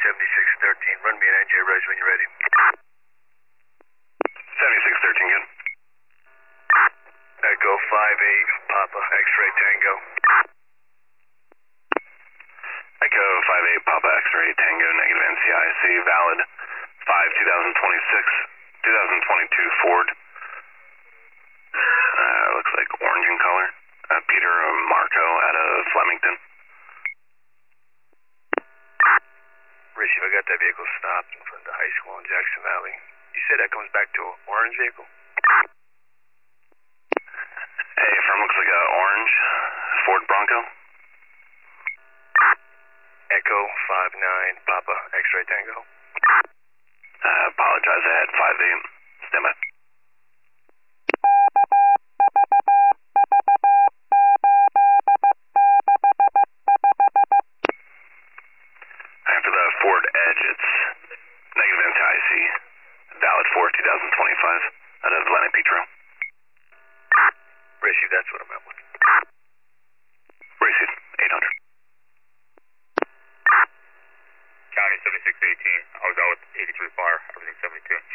7613, run me an NJ res when you're ready. 7613, good. Echo 58, Papa, X-ray Tango. Echo 58, Papa, X-ray Tango, negative NCIC, valid 5/2026, 2022 Ford. Looks like orange in color. Peter Marco out of Flemington. Richie, I got that vehicle stopped in front of the high school in Jackson Valley. You said that comes back to an orange vehicle? Hey, firm looks like a orange Ford Bronco. Echo 59, Papa, X-ray Tango. Apologize, I had 58. Stand by. After the Ford Edge, it's negative NCIC, valid for 2025, out of Atlantic Petro. Richie, that's what I meant with. Racing, 800. County 7618, I was out with 83 fire, everything 72.